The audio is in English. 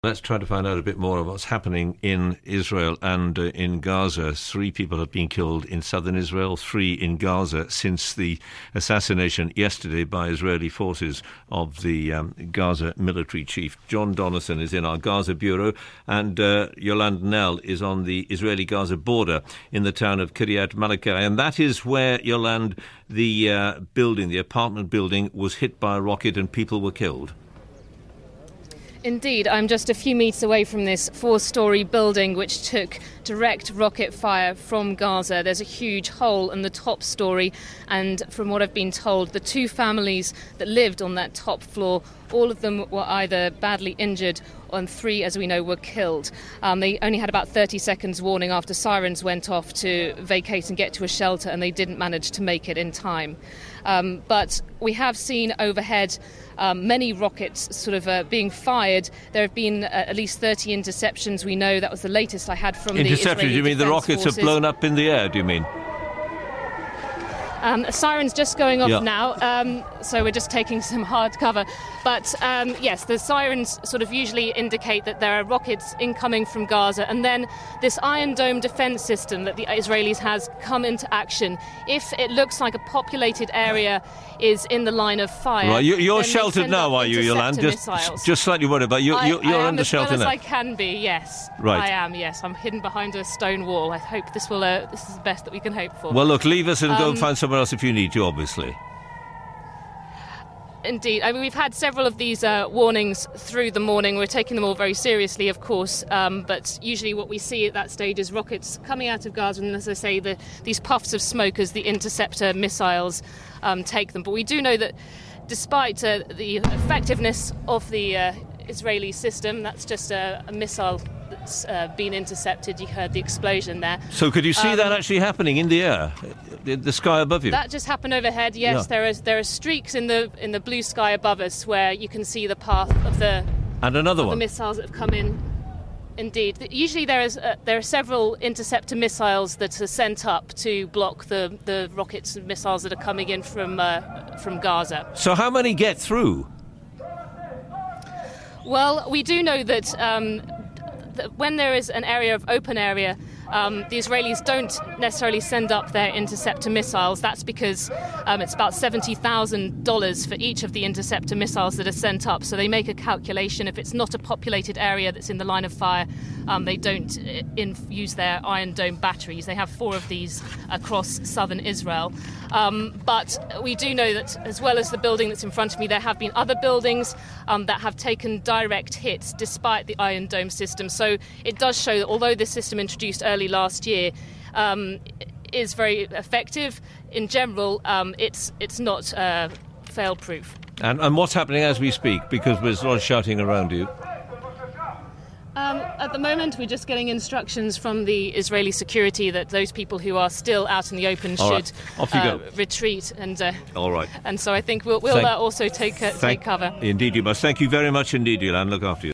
Let's try to find out a bit more of what's happening in Israel and in Gaza. 3 people have been killed in southern Israel, 3 in Gaza since the assassination yesterday by Israeli forces of the Gaza military chief. John Donison is in our Gaza bureau, and Yolande Knell is on the Israeli-Gaza border in the town of Kiryat Malakah. And that is where, Yolande, the apartment building, was hit by a rocket and people were killed. Indeed, I'm just a few metres away from this 4-storey building which took direct rocket fire from Gaza. There's a huge hole in the top storey, and from what I've been told, the 2 families that lived on that top floor, all of them were either badly injured and 3, as we know, were killed. They only had about 30 seconds warning after sirens went off to vacate and get to a shelter, and they didn't manage to make it in time. But we have seen overhead many rockets sort of being fired. There have been at least 30 interceptions. We know that was the latest I had from the Israeli Interceptions? You mean the rockets forces. have blown up in the air, do you mean? A siren's just going off now, so we're just taking some hard cover. But yes, the sirens sort of usually indicate that there are rockets incoming from Gaza, and then this Iron Dome defence system that the Israelis has come into action. If it looks like a populated area is in the line of fire... Right, you're sheltered now, are you, Yolande? Just slightly worried about you. You're under shelter now. I am as well as I can be, yes. Right. I am, yes. I'm hidden behind a stone wall. I hope this is the best that we can hope for. Well, look, leave us and go find somewhere else if you need to, obviously. Indeed. I mean, we've had several of these warnings through the morning. We're taking them all very seriously, of course, but usually what we see at that stage is rockets coming out of Gaza, and as I say, these puffs of smoke as the interceptor missiles take them. But we do know that despite the effectiveness of the Israeli system, that's just a missile that's been intercepted. You heard the explosion there. So could you see that actually happening in the air, the sky above you? That just happened overhead, yes. Yeah. There are streaks in the blue sky above us where you can see the path of the missiles that have come in. Indeed. Usually there are several interceptor missiles that are sent up to block the rockets and missiles that are coming in from Gaza. So how many get through? Well, we do know that when there is an area of open area, the Israelis don't necessarily send up their interceptor missiles. That's because it's about $70,000 for each of the interceptor missiles that are sent up. So they make a calculation. If it's not a populated area that's in the line of fire, they don't use their Iron Dome batteries. They have 4 of these across southern Israel. But we do know that, as well as the building that's in front of me, there have been other buildings that have taken direct hits despite the Iron Dome system. So it does show that although this system introduced early last year is very effective, in general, it's not fail-proof. And what's happening as we speak? Because there's a lot of shouting around you. At the moment, we're just getting instructions from the Israeli security that those people who are still out in the open should retreat. And all right. And so I think we'll also take cover. Indeed, you must. Thank you very much indeed, Yolande. Look after you.